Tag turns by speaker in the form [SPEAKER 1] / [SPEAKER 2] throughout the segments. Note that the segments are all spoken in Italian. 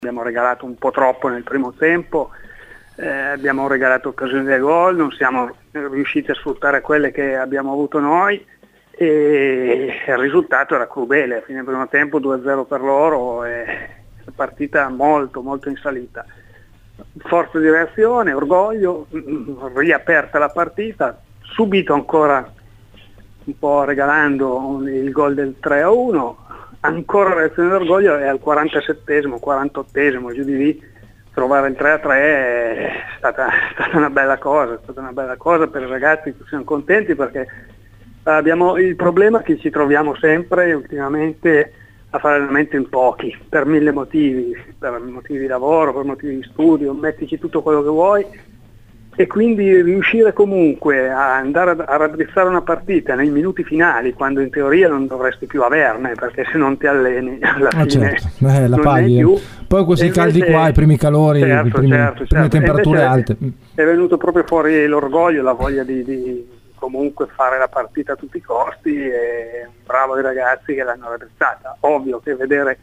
[SPEAKER 1] abbiamo regalato un po' troppo nel primo tempo, abbiamo regalato occasioni del gol, non siamo riusciti a sfruttare quelle che abbiamo avuto noi e il risultato era crudele. A fine primo tempo 2-0 per loro e la partita molto molto in salita. Forza di reazione, orgoglio, riaperta la partita, subito ancora un po' regalando il gol del 3-1, ancora reazione d'orgoglio e al 47esimo, 48esimo, giù di lì, trovare il 3-3 è stata una bella cosa, per i ragazzi che siamo contenti perché abbiamo il problema che ci troviamo sempre ultimamente a fare allenamenti in pochi, per mille motivi, per motivi di lavoro, per motivi di studio, mettici tutto quello che vuoi e quindi riuscire comunque a andare a raddrizzare una partita nei minuti finali quando in teoria non dovresti più averne perché se non ti alleni alla fine
[SPEAKER 2] certo. La
[SPEAKER 1] non
[SPEAKER 2] paghi.
[SPEAKER 1] più.
[SPEAKER 2] Poi questi caldi qua, i primi calori, le prime temperature alte.
[SPEAKER 1] È venuto proprio fuori l'orgoglio, la voglia di comunque fare la partita a tutti i costi e bravo i ragazzi che l'hanno raddrizzata. Ovvio che vedere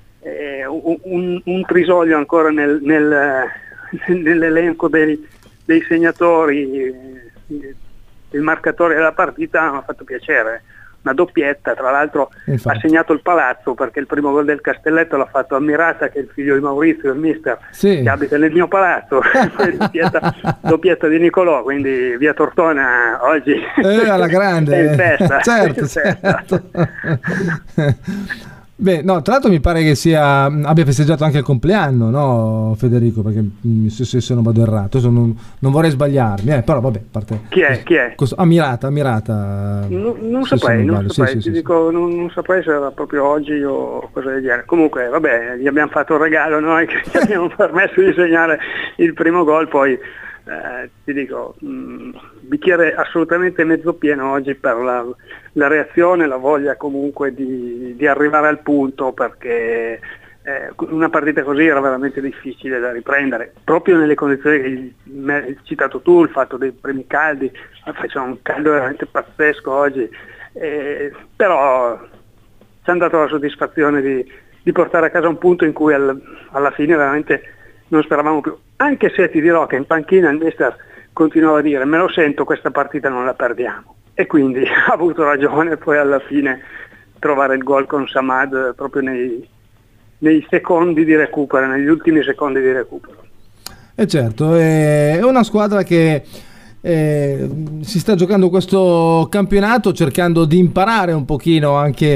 [SPEAKER 1] un Trisolio ancora nell'elenco dei segnatori, il marcatore della partita mi ha fatto piacere, una doppietta, tra l'altro. Infatti. Ha segnato il Palazzo perché il primo gol del Castelletto l'ha fatto Ammirata, che è il figlio di Maurizio, il mister, sì, che abita nel mio palazzo. doppietta di Nicolò, quindi via Tortona oggi
[SPEAKER 2] alla grande
[SPEAKER 1] è in festa.
[SPEAKER 2] certo. Beh, no, tra l'altro mi pare che abbia festeggiato anche il compleanno, no, Federico? Perché se non vado errato, non vorrei sbagliarmi, però vabbè, parte.
[SPEAKER 1] Chi è?
[SPEAKER 2] Ammirata.
[SPEAKER 1] Non saprei, ti dico, non saprei se era proprio oggi o cosa del genere. Comunque, vabbè, gli abbiamo fatto un regalo noi che gli abbiamo permesso di segnare il primo gol, poi ti dico, bicchiere assolutamente mezzo pieno oggi per la reazione, la voglia comunque di arrivare al punto, perché una partita così era veramente difficile da riprendere, proprio nelle condizioni che hai citato tu, il fatto dei primi caldi, faceva un caldo veramente pazzesco oggi, però ci hanno dato la soddisfazione di portare a casa un punto in cui alla fine veramente non speravamo più, anche se ti dirò che in panchina il mister continuava a dire me lo sento, questa partita non la perdiamo, e quindi ha avuto ragione poi alla fine trovare il gol con Samad proprio nei secondi di recupero, negli ultimi secondi di recupero.
[SPEAKER 2] E certo, è una squadra che si sta giocando questo campionato cercando di imparare un pochino anche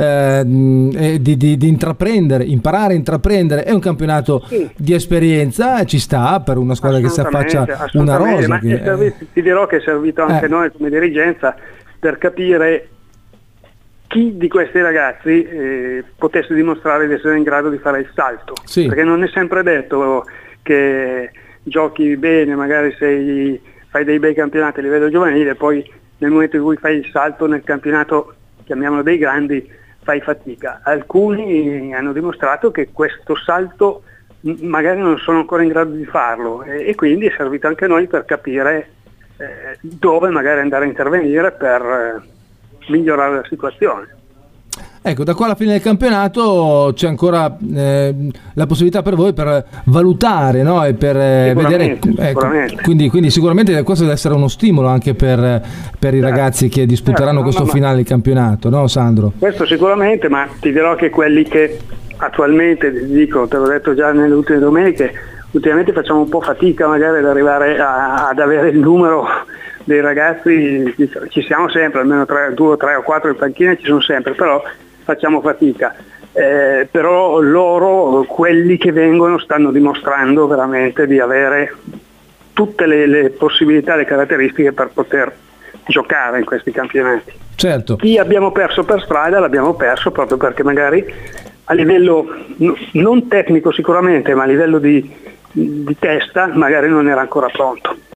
[SPEAKER 2] di imparare a intraprendere. È un campionato di esperienza, ci sta per una squadra che si affaccia una rosa.
[SPEAKER 1] Ma ti dirò che è servito anche noi come dirigenza per capire chi di questi ragazzi potesse dimostrare di essere in grado di fare il salto, perché non è sempre detto che giochi bene, magari fai dei bei campionati a livello giovanile, poi nel momento in cui fai il salto nel campionato, chiamiamolo dei grandi, fai fatica. Alcuni hanno dimostrato che questo salto magari non sono ancora in grado di farlo e quindi è servito anche noi per capire dove magari andare a intervenire per migliorare la situazione.
[SPEAKER 2] Ecco, da qua alla fine del campionato c'è ancora la possibilità per voi per valutare, no? E per vedere.
[SPEAKER 1] Sicuramente.
[SPEAKER 2] Quindi sicuramente questo deve essere uno stimolo anche per i ragazzi che disputeranno questo finale di campionato, no Sandro?
[SPEAKER 1] Questo sicuramente, ma ti dirò che quelli che attualmente, te l'ho detto già nelle ultime domeniche, ultimamente facciamo un po' fatica magari ad arrivare ad avere il numero dei ragazzi, ci siamo sempre, almeno 2, 3 o 4 in panchina ci sono sempre, però facciamo fatica. Però loro, quelli che vengono, stanno dimostrando veramente di avere tutte le possibilità, le caratteristiche per poter giocare in questi campionati.
[SPEAKER 2] Certo.
[SPEAKER 1] Chi abbiamo perso per strada l'abbiamo perso proprio perché magari a livello non tecnico sicuramente, ma a livello di testa magari non era ancora pronto.